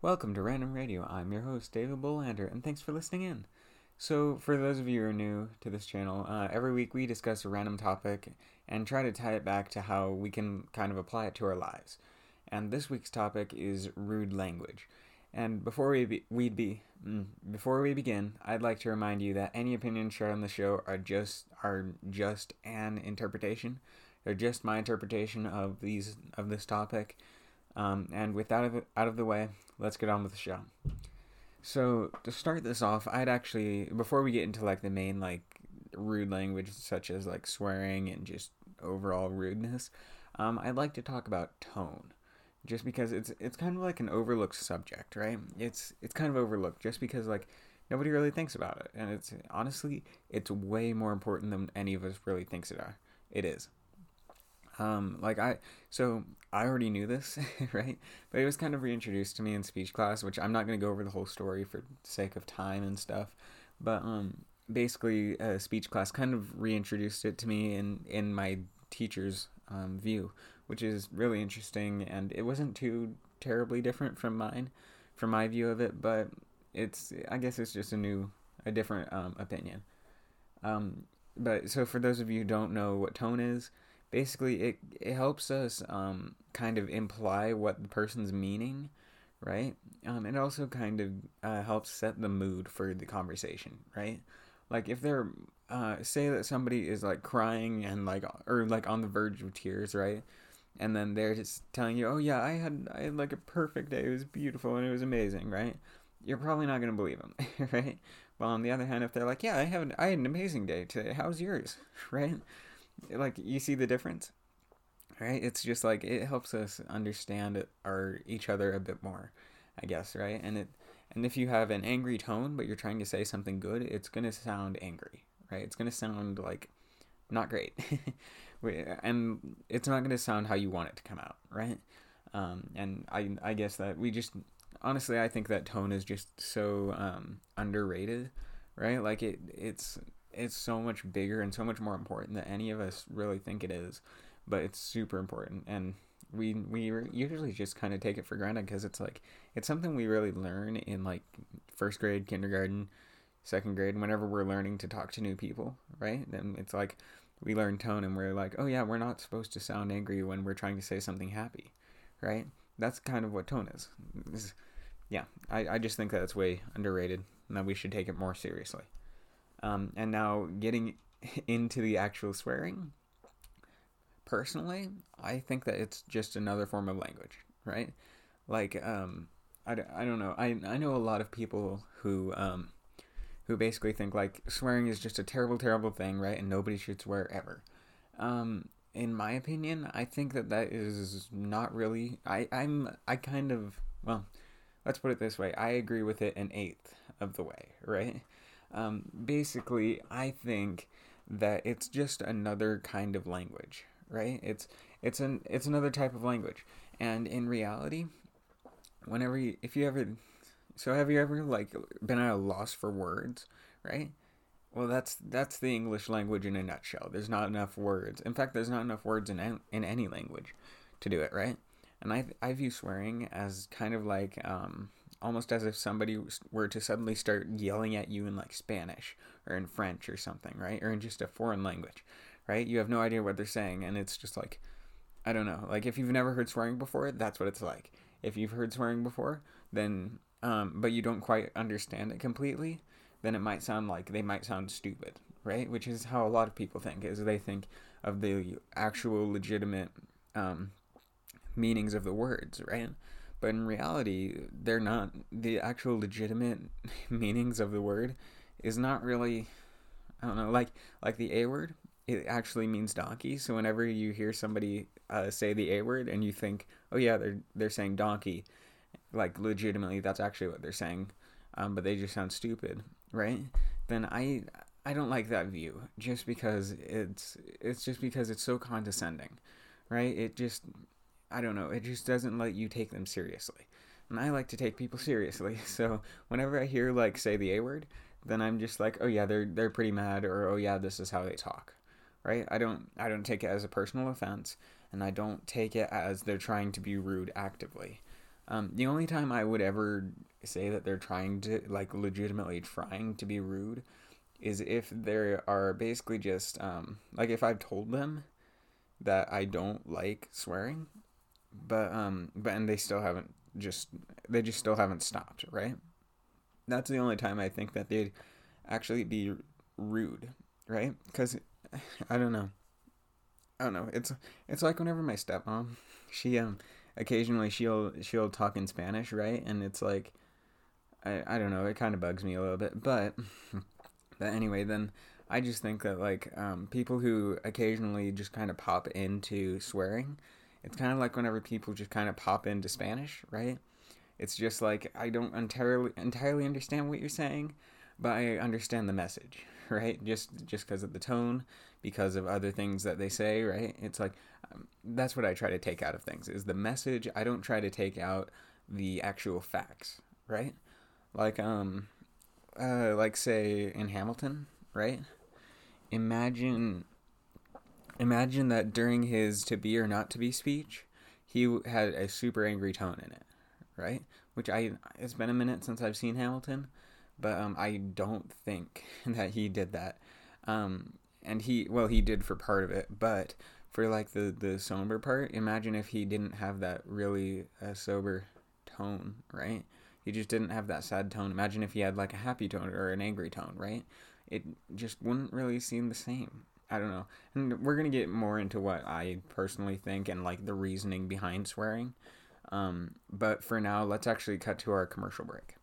Welcome to Random Radio. I'm your host, David Bolander, and thanks for listening in. So, for those of you who are new to this channel, every week we discuss a random topic and try to tie it back to how we can kind of apply it to our lives. And this week's topic is rude language. And before we begin, I'd like to remind you that any opinions shared on the show are just an interpretation. They're just my interpretation of this topic. And with that out of the way, let's get on with the show. So to start this off, before we get into the main rude language such as swearing and just overall rudeness, I'd like to talk about tone, just because it's kind of an overlooked subject, right? It's kind of overlooked just because nobody really thinks about it, and it's way more important than any of us really thinks it is. I already knew this, right? But it was kind of reintroduced to me in speech class, which I'm not going to go over the whole story for the sake of time and stuff. But, basically, speech class kind of reintroduced it to me in my teacher's, view, which is really interesting. And it wasn't too terribly different from my view of it, but I guess it's just a different, opinion. But so for those of you who don't know what tone is, basically, it helps us kind of imply what the person's meaning, right? It also kind of helps set the mood for the conversation, right? If they're say that somebody is crying and or on the verge of tears, right? And then they're just telling you, "Oh yeah, I had a perfect day. It was beautiful and it was amazing," right? You're probably not gonna believe them, right? Well, on the other hand, if they're like, "Yeah, I had an amazing day today. How's yours?" Right? You see the difference, right? It's just it helps us understand each other a bit more, I guess, right? And if you have an angry tone but you're trying to say something good, it's gonna sound angry, right? It's gonna sound not great. And it's not gonna sound how you want it to come out, right? And I guess that honestly, I think that tone is just so underrated, right? It's so much bigger and so much more important than any of us really think it is, but it's super important, and we usually just kind of take it for granted because it's something we really learn in first grade, kindergarten, second grade, whenever we're learning to talk to new people, right? Then it's we learn tone and we're oh yeah, we're not supposed to sound angry when we're trying to say something happy, right? That's kind of what tone is. Yeah, I just think that it's way underrated and that we should take it more seriously. And now getting into the actual swearing, personally, I think that it's just another form of language, right? I don't know. I know a lot of people who basically think swearing is just a terrible, terrible thing, right? And nobody should swear ever. In my opinion, I think that is not really. Well, let's put it this way. I agree with it an eighth of the way, right? Basically, I think that it's just another kind of language, right? It's another type of language, and in reality, have you ever been at a loss for words, right? Well, that's the English language in a nutshell. There's not enough words. In fact, there's not enough words in any language to do it, right? And I view swearing as kind of almost as if somebody were to suddenly start yelling at you in Spanish or in French or something, right? Or in just a foreign language, right? You have no idea what they're saying, and it's just I don't know. If you've never heard swearing before, that's what it's like. If you've heard swearing before, then, but you don't quite understand it completely, then they might sound stupid, right? Which is how a lot of people think, is they think of the actual legitimate, meanings of the words, right? But in reality, they're not. The actual legitimate meanings of the word is not really, I don't know, like the A word, it actually means donkey. So whenever you hear somebody say the A word and you think, oh yeah, they're saying donkey, legitimately that's actually what they're saying, but they just sound stupid, right? Then I don't like that view, just because it's so condescending, right? I don't know, it just doesn't let you take them seriously. And I like to take people seriously, so whenever I hear say the A word, then I'm just oh yeah, they're pretty mad, or oh yeah, this is how they talk, right? I don't take it as a personal offense, and I don't take it as they're trying to be rude actively. The only time I would ever say that they're trying to, like, legitimately trying to be rude is if they are basically just, like, if I've told them that I don't like swearing, and they still haven't just, they just still haven't stopped, right? That's the only time I think that they'd actually be rude, right? Because I don't know. I don't know. It's like whenever my stepmom, she occasionally she'll talk in Spanish, right? And it's like I don't know. It kind of bugs me a little bit, but anyway, then I just think that like people who occasionally just kind of pop into swearing, it's kind of like whenever people just kind of pop into Spanish, right? It's just like I don't entirely understand what you're saying, but I understand the message, right? Just because of the tone, because of other things that they say, right? It's like that's what I try to take out of things is the message. I don't try to take out the actual facts, right? Like like say in Hamilton, right? Imagine imagine that during his to be or not to be speech, he had a super angry tone in it, right? Which I it's been a minute since I've seen Hamilton, but I don't think that he did that. And he well he did for part of it, but for like the somber part, imagine if he didn't have that really sober tone, right? He just didn't have that sad tone. Imagine if he had like a happy tone or an angry tone, right? It just wouldn't really seem the same. I don't know. And we're gonna get more into what I personally think and like the reasoning behind swearing. But for now, let's actually cut to our commercial break.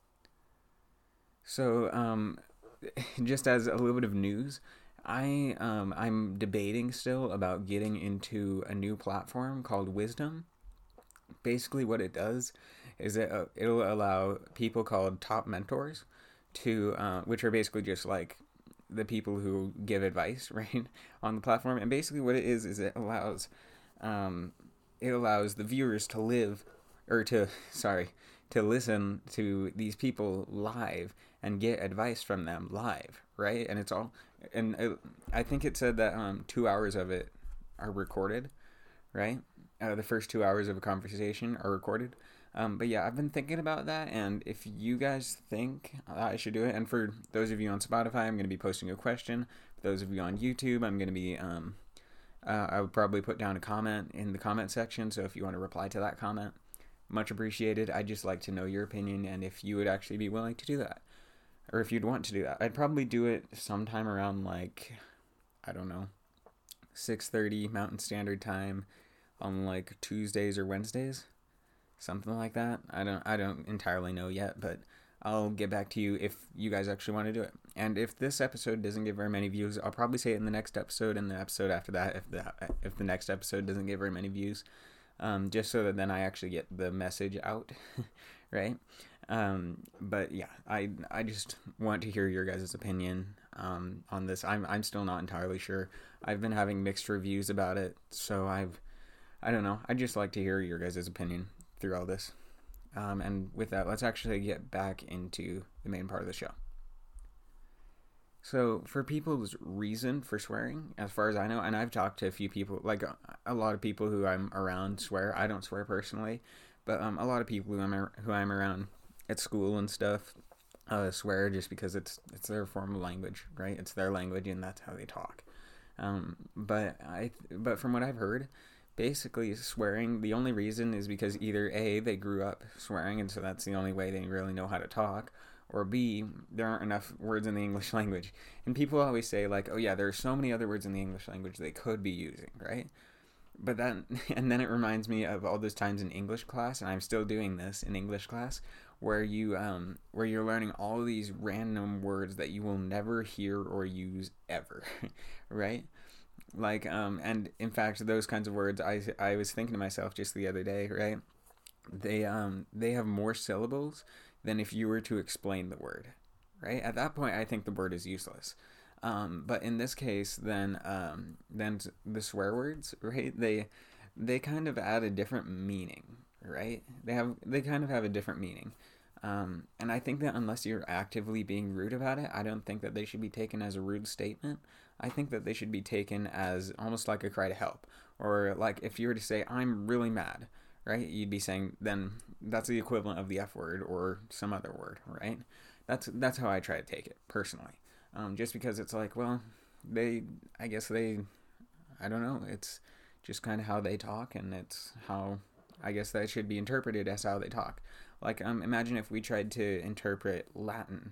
So, just as a little bit of news, I'm debating still about getting into a new platform called Wisdom. Basically, what it does is it'll allow people called top mentors to, which are basically just like the people who give advice, right, on the platform. And basically, what it is um, it allows the viewers to live, or to sorry, to listen to these people live and get advice from them live, right? And it's all, I think it said that 2 hours of it are recorded, right? The first 2 hours of a conversation are recorded. But yeah, I've been thinking about that, and if you guys think I should do it, and for those of you on Spotify, I'm going to be posting a question. For those of you on YouTube, I'm going to be, I would probably put down a comment in the comment section, so if you want to reply to that comment, much appreciated. I'd just like to know your opinion, and if you would actually be willing to do that, or if you'd want to do that. I'd probably do it sometime around, like, I don't know, 6:30 Mountain Standard Time on, like, Tuesdays or Wednesdays. Something like that. I don't entirely know yet, but I'll get back to you if you guys actually want to do it. And if this episode doesn't get very many views, I'll probably say it in the next episode and the episode after that if the next episode doesn't get very many views. Just so that then I actually get the message out, right? But yeah, I just want to hear your guys' opinion on this. I'm still not entirely sure. I've been having mixed reviews about it, so I don't know. I'd just like to hear your guys' opinion through all this. And with that, let's actually get back into the main part of the show. So, for people's reason for swearing, as far as I know, and I've talked to a few people, like a lot of people who I'm around swear. I don't swear personally, but a lot of people who I'm around at school and stuff swear just because it's their form of language, right? It's their language and that's how they talk. But from what I've heard, basically swearing, the only reason is because either A, they grew up swearing and so that's the only way they really know how to talk, or B, there aren't enough words in the English language. And people always say like, oh yeah, there are so many other words in the English language they could be using, right? But then and then it reminds me of all those times in English class, and I'm still doing this in English class, where you're learning all of these random words that you will never hear or use ever, right? Like and in fact those kinds of words, I was thinking to myself just the other day, right? They have more syllables than if you were to explain the word, right? At that point I think the word is useless. But in this case, then the swear words, right? They kind of add a different meaning, right? They kind of have a different meaning. And I think that unless you're actively being rude about it, I don't think that they should be taken as a rude statement. I think that they should be taken as almost like a cry to help. Or like if you were to say, I'm really mad, right? You'd be saying then that's the equivalent of the F word or some other word, right? That's how I try to take it personally. Just because it's like, well, they, I guess they, I don't know. It's just kind of how they talk, and it's how I guess that should be interpreted as how they talk. Like, imagine if we tried to interpret Latin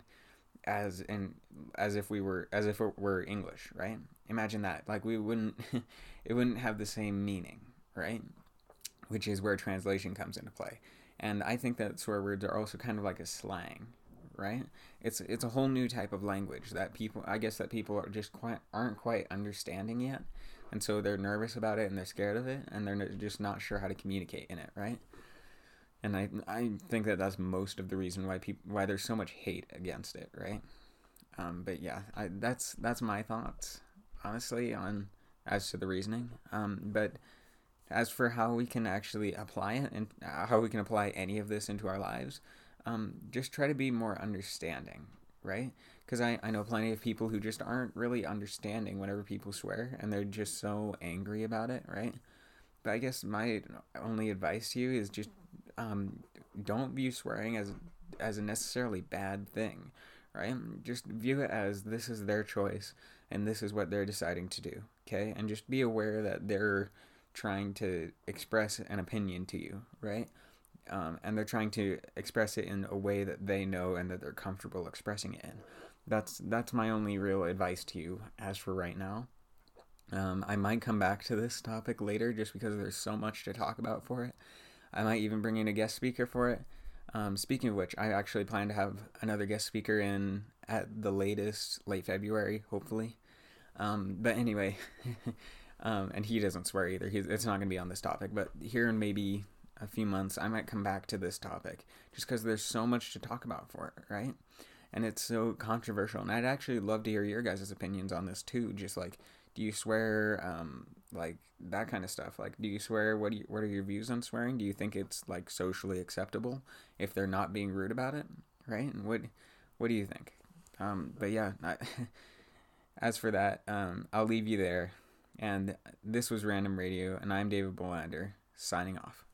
as if it were English, right? Imagine that. Like, we wouldn't it wouldn't have the same meaning, right? Which is where translation comes into play. And I think that swear words are also kind of like a slang, right? It's a whole new type of language that people are just aren't quite understanding yet, and so they're nervous about it and they're scared of it and they're just not sure how to communicate in it, right? And I think that that's most of the reason why there's so much hate against it, right? But yeah, that's my thoughts, honestly, on as to the reasoning. But as for how we can actually apply it and how we can apply any of this into our lives, just try to be more understanding, right? Because I know plenty of people who just aren't really understanding whenever people swear, and they're just so angry about it, right? But I guess my only advice to you is just don't view swearing as a necessarily bad thing, right? Just view it as this is their choice and this is what they're deciding to do, okay? And just be aware that they're trying to express an opinion to you, right? And they're trying to express it in a way that they know and that they're comfortable expressing it in. That's my only real advice to you as for right now. I might come back to this topic later just because there's so much to talk about for it. I might even bring in a guest speaker for it. Speaking of which, I actually plan to have another guest speaker in at the latest late February, hopefully. But anyway, and he doesn't swear either. It's not going to be on this topic, but here in maybe a few months, I might come back to this topic just because there's so much to talk about for it, right? And it's so controversial. And I'd actually love to hear your guys' opinions on this too. Just like, do you swear? Like that kind of stuff. Like, do you swear? What are your views on swearing? Do you think it's like socially acceptable if they're not being rude about it, right? And what do you think? But yeah, as for that, I'll leave you there. And this was Random Radio, and I'm David Bolander, signing off.